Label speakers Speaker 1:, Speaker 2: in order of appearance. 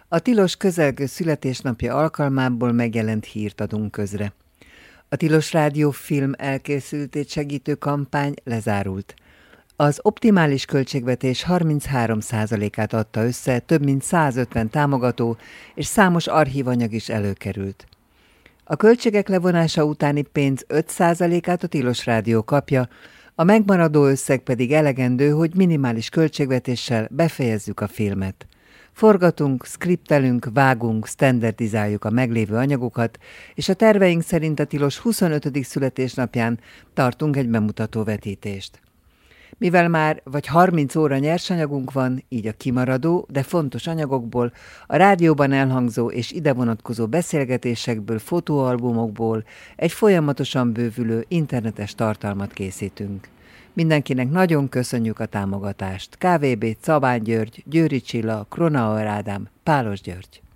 Speaker 1: A Tilos közelgő születésnapja alkalmából megjelent hírt adunk közre. A Tilos Rádió film elkészültét segítő kampány lezárult. Az optimális költségvetés 33%-át adta össze, több mint 150 támogató és számos archívanyag is előkerült. A költségek levonása utáni pénz 5%-át a Tilos Rádió kapja, a megmaradó összeg pedig elegendő, hogy minimális költségvetéssel befejezzük a filmet. Forgatunk, skriptelünk, vágunk, standardizáljuk a meglévő anyagokat, és a terveink szerint a Tilos 25. születésnapján tartunk egy bemutató vetítést. Mivel már vagy 30 óra nyersanyagunk van, így a kimaradó, de fontos anyagokból, a rádióban elhangzó és ide vonatkozó beszélgetésekből, fotóalbumokból egy folyamatosan bővülő internetes tartalmat készítünk. Mindenkinek nagyon köszönjük a támogatást. KVB, Szabán György, Győri Csilla, Kronauer Ádám, Pálos György.